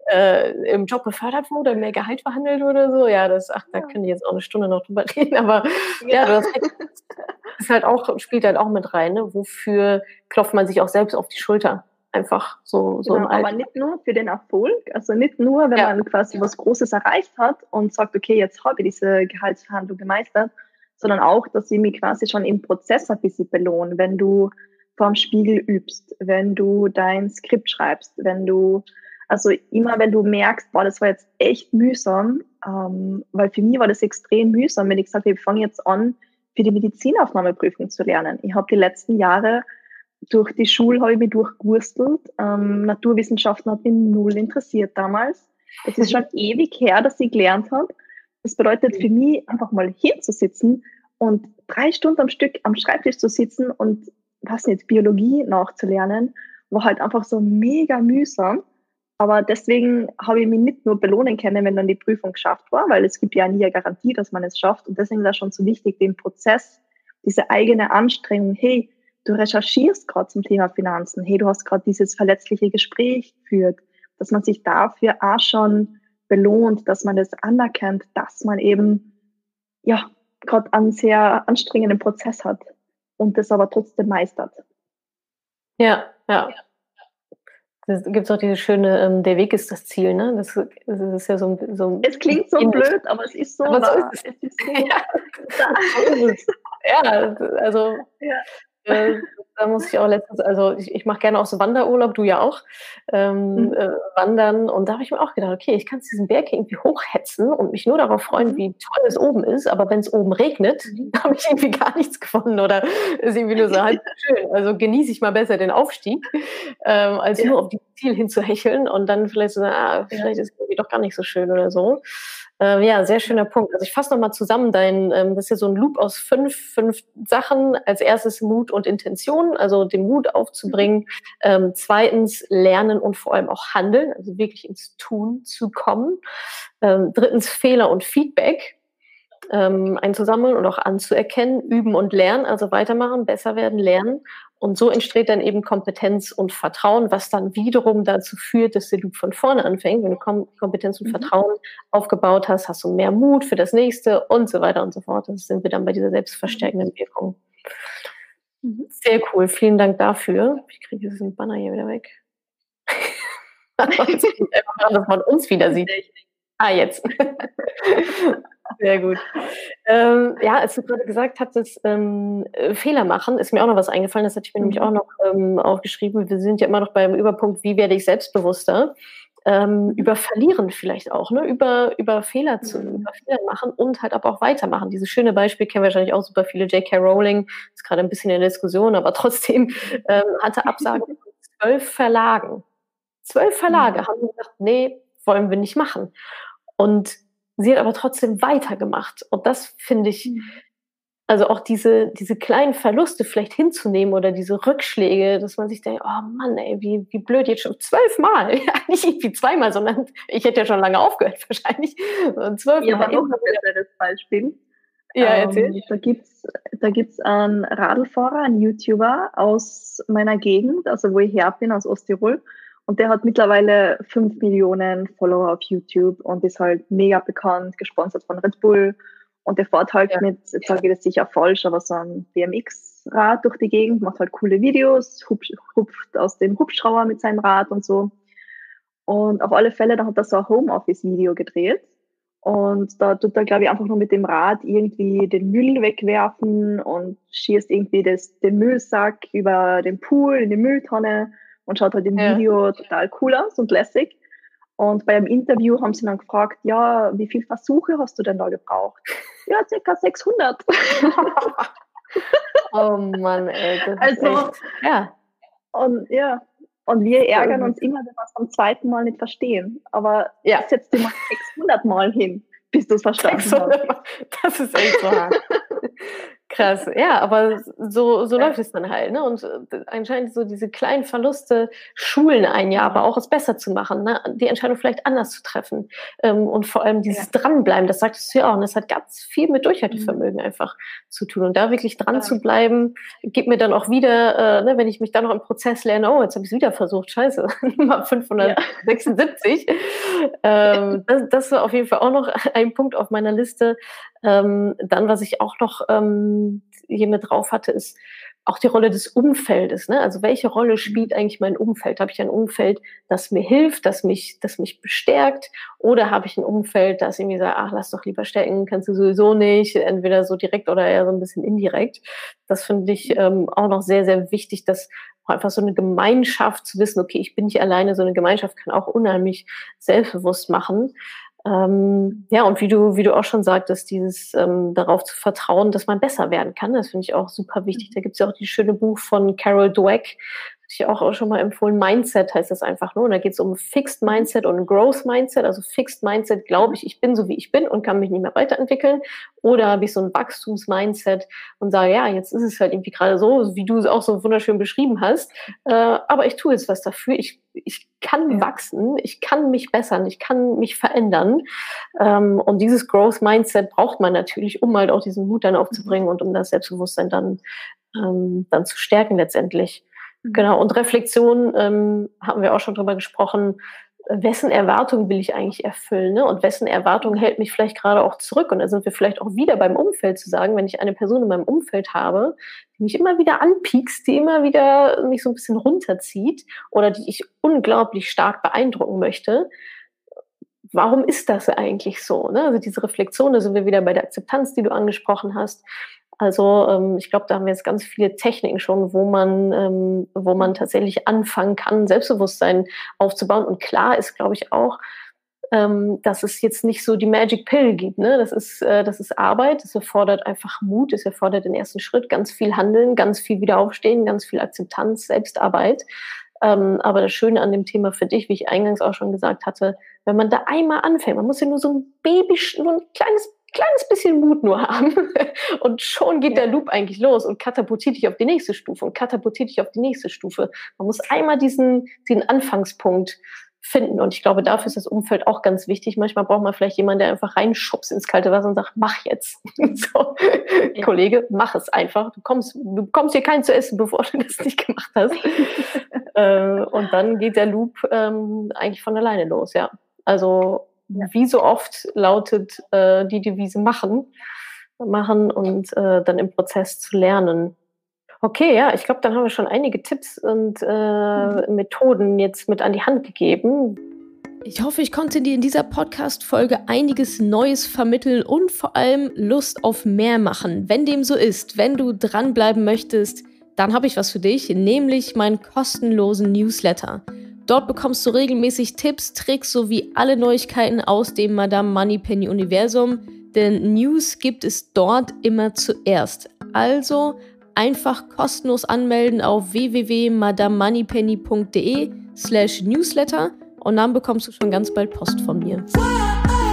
im Job befördert wurde, mehr Gehalt verhandelt oder so. Ja, da kann ich jetzt auch eine Stunde noch drüber reden, aber ja, du hast recht. Ist halt auch, spielt halt auch mit rein, ne? Wofür klopft man sich auch selbst auf die Schulter? Einfach so Genau, im Alltag. aber nicht nur für den Erfolg, also nicht nur, wenn man quasi was Großes erreicht hat und sagt, okay, jetzt habe ich diese Gehaltsverhandlung gemeistert, sondern auch, dass ich mich quasi schon im Prozess ein bisschen belohne, wenn du vorm Spiegel übst, wenn du dein Skript schreibst, also immer wenn du merkst, boah, das war jetzt echt mühsam, weil für mich war das extrem mühsam, wenn ich gesagt habe, ich fange jetzt an, für die Medizinaufnahmeprüfung zu lernen. Ich habe die letzten Jahre durch die Schule habe ich mich durchgewurstelt. Naturwissenschaften hat mich null interessiert damals. Es ist schon ewig her, dass ich gelernt habe. Das bedeutet für mich, einfach mal hinzusitzen und 3 Stunden am Stück am Schreibtisch zu sitzen und, was nicht, Biologie nachzulernen, war halt einfach so mega mühsam. Aber deswegen habe ich mich nicht nur belohnen können, wenn dann die Prüfung geschafft war, weil es gibt ja nie eine Garantie, dass man es schafft. Und deswegen ist es schon so wichtig, den Prozess, diese eigene Anstrengung, hey, du recherchierst gerade zum Thema Finanzen, hey, du hast gerade dieses verletzliche Gespräch geführt, dass man sich dafür auch schon belohnt, dass man das anerkennt, dass man eben, ja, gerade einen sehr anstrengenden Prozess hat und das aber trotzdem meistert. Ja. Es gibt auch diese schöne, der Weg ist das Ziel, ne? Das ist ja so. Es klingt so blöd, aber es ist so wahr. Es ist so. Ja, also. Ja. Da muss ich auch letztens, also ich mache gerne auch so Wanderurlaub, du ja auch, wandern. Und da habe ich mir auch gedacht, okay, ich kann diesen Berg irgendwie hochhetzen und mich nur darauf freuen, wie toll es oben ist. Aber wenn es oben regnet, habe ich irgendwie gar nichts gewonnen oder ist irgendwie nur so halb schön. Also genieße ich mal besser den Aufstieg, als nur auf dieses Ziel hinzuhecheln und dann vielleicht so sagen, vielleicht ist es irgendwie doch gar nicht so schön oder so. Ja, sehr schöner Punkt. Also ich fasse nochmal zusammen, das ist ja so ein Loop aus fünf Sachen. Als erstes Mut und Intention, also den Mut aufzubringen. Zweitens Lernen und vor allem auch Handeln, also wirklich ins Tun zu kommen. Drittens Fehler und Feedback einzusammeln und auch anzuerkennen, üben und lernen, also weitermachen, besser werden, lernen. Und so entsteht dann eben Kompetenz und Vertrauen, was dann wiederum dazu führt, dass der Loop von vorne anfängt. Wenn du Kompetenz und Vertrauen aufgebaut hast, hast du mehr Mut für das Nächste und so weiter und so fort. Das sind wir dann bei dieser selbstverstärkenden Wirkung. Sehr cool, vielen Dank dafür. Ich kriege diesen Banner hier wieder weg. Dass man uns wieder sieht. Jetzt. Sehr gut. Ja, als du gerade gesagt hattest, Fehler machen, ist mir auch noch was eingefallen, das hatte ich mir nämlich auch noch aufgeschrieben. Wir sind ja immer noch beim Überpunkt, wie werde ich selbstbewusster? Über Verlieren vielleicht auch, ne? Über Fehler machen und halt aber auch weitermachen. Dieses schöne Beispiel kennen wahrscheinlich auch super viele. J.K. Rowling ist gerade ein bisschen in der Diskussion, aber trotzdem hatte Absagen von 12 Verlagen. 12 Verlage haben gesagt, nee, wollen wir nicht machen. Und sie hat aber trotzdem weitergemacht. Und das finde ich, also auch diese kleinen Verluste vielleicht hinzunehmen oder diese Rückschläge, dass man sich denkt, oh Mann, ey, wie blöd, jetzt schon 12 Mal. Ja, nicht irgendwie 2-mal, sondern ich hätte ja schon lange aufgehört wahrscheinlich. Und 12 Mal. Ja, aber noch ein besseres Beispiel. Ja, erzähl. Da gibt's einen Radlfahrer, einen YouTuber aus meiner Gegend, also wo ich her bin, aus Osttirol. Und der hat mittlerweile 5 Millionen Follower auf YouTube und ist halt mega bekannt, gesponsert von Red Bull. Und der fährt halt mit, jetzt sage ich das sicher falsch, aber so ein BMX-Rad durch die Gegend, macht halt coole Videos, hupft aus dem Hubschrauber mit seinem Rad und so. Und auf alle Fälle, da hat er so ein Homeoffice-Video gedreht. Und da tut er, glaube ich, einfach nur mit dem Rad irgendwie den Müll wegwerfen und schießt irgendwie den Müllsack über den Pool in die Mülltonne und schaut halt im Video total cool aus und lässig. Und bei einem Interview haben sie dann gefragt, ja, wie viele Versuche hast du denn da gebraucht? Ja, ca. 600. Oh Mann, ey. Das also, ist echt, Und wir ärgern uns immer, wenn wir es beim zweiten Mal nicht verstehen. Aber setz dir mal 600 Mal hin, bis du es verstanden hast. Das ist echt so hart. Krass, ja, aber so läuft es dann halt, ne? Und anscheinend so diese kleinen Verluste schulen einen ja, aber auch es besser zu machen, ne? Die Entscheidung vielleicht anders zu treffen. Und vor allem dieses Dranbleiben, das sagtest du ja auch, und das hat ganz viel mit Durchhaltevermögen einfach zu tun. Und da wirklich dran zu bleiben, gibt mir dann auch wieder, ne, wenn ich mich dann noch im Prozess lerne, oh, jetzt habe ich es wieder versucht, scheiße, Nummer 576. Das war auf jeden Fall auch noch ein Punkt auf meiner Liste. Dann, was ich auch noch hier mit drauf hatte, ist auch die Rolle des Umfeldes. Ne? Also welche Rolle spielt eigentlich mein Umfeld? Habe ich ein Umfeld, das mir hilft, das mich bestärkt? Oder habe ich ein Umfeld, das irgendwie sagt, ach, lass doch lieber stecken, kannst du sowieso nicht, entweder so direkt oder eher so ein bisschen indirekt. Das finde ich auch noch sehr, sehr wichtig, dass einfach so eine Gemeinschaft zu wissen, okay, ich bin nicht alleine, so eine Gemeinschaft kann auch unheimlich selbstbewusst machen. Ja, und wie du auch schon sagtest, dieses darauf zu vertrauen, dass man besser werden kann, das finde ich auch super wichtig. Da gibt es ja auch dieses schöne Buch von Carol Dweck, hatte ich auch schon mal empfohlen. Mindset heißt das einfach nur. Und da geht es um Fixed Mindset und Growth Mindset. Also Fixed Mindset, glaube ich bin so, wie ich bin und kann mich nicht mehr weiterentwickeln. Oder habe ich so ein Wachstums-Mindset und sage, ja, jetzt ist es halt irgendwie gerade so, wie du es auch so wunderschön beschrieben hast. Aber ich tue jetzt was dafür. Ich kann wachsen, ich kann mich bessern, ich kann mich verändern. Und dieses Growth Mindset braucht man natürlich, um halt auch diesen Mut dann aufzubringen und um das Selbstbewusstsein dann zu stärken letztendlich. Genau, und Reflexion haben wir auch schon drüber gesprochen, wessen Erwartungen will ich eigentlich erfüllen, ne? Und wessen Erwartung hält mich vielleicht gerade auch zurück? Und da sind wir vielleicht auch wieder beim Umfeld zu sagen, wenn ich eine Person in meinem Umfeld habe, die mich immer wieder anpiekst, die immer wieder mich so ein bisschen runterzieht oder die ich unglaublich stark beeindrucken möchte, warum ist das eigentlich so? Ne? Also diese Reflexion, da sind wir wieder bei der Akzeptanz, die du angesprochen hast. Also ich glaube, da haben wir jetzt ganz viele Techniken schon, wo man tatsächlich anfangen kann, Selbstbewusstsein aufzubauen. Und klar ist, glaube ich, auch, dass es jetzt nicht so die Magic Pill gibt. Ne? Das ist Arbeit, es erfordert einfach Mut, es erfordert den ersten Schritt, ganz viel Handeln, ganz viel Wiederaufstehen, ganz viel Akzeptanz, Selbstarbeit. Aber das Schöne an dem Thema für dich, wie ich eingangs auch schon gesagt hatte, wenn man da einmal anfängt, man muss ja nur so ein kleines bisschen Mut nur haben und schon geht der Loop eigentlich los und katapultiert dich auf die nächste Stufe und katapultiert dich auf die nächste Stufe. Man muss einmal diesen Anfangspunkt finden und ich glaube, dafür ist das Umfeld auch ganz wichtig. Manchmal braucht man vielleicht jemanden, der einfach reinschubst ins kalte Wasser und sagt, mach jetzt. So, Kollege, mach es einfach. Du kommst hier keinen zu essen, bevor du das nicht gemacht hast. Und dann geht der Loop eigentlich von alleine los, ja. Also wie so oft lautet die Devise machen und dann im Prozess zu lernen. Okay, ja, ich glaube, dann haben wir schon einige Tipps und Methoden jetzt mit an die Hand gegeben. Ich hoffe, ich konnte dir in dieser Podcast-Folge einiges Neues vermitteln und vor allem Lust auf mehr machen. Wenn dem so ist, wenn du dranbleiben möchtest, dann habe ich was für dich, nämlich meinen kostenlosen Newsletter. Dort bekommst du regelmäßig Tipps, Tricks sowie alle Neuigkeiten aus dem Madame Moneypenny Universum, denn News gibt es dort immer zuerst. Also einfach kostenlos anmelden auf www.madamemoneypenny.de/newsletter und dann bekommst du schon ganz bald Post von mir.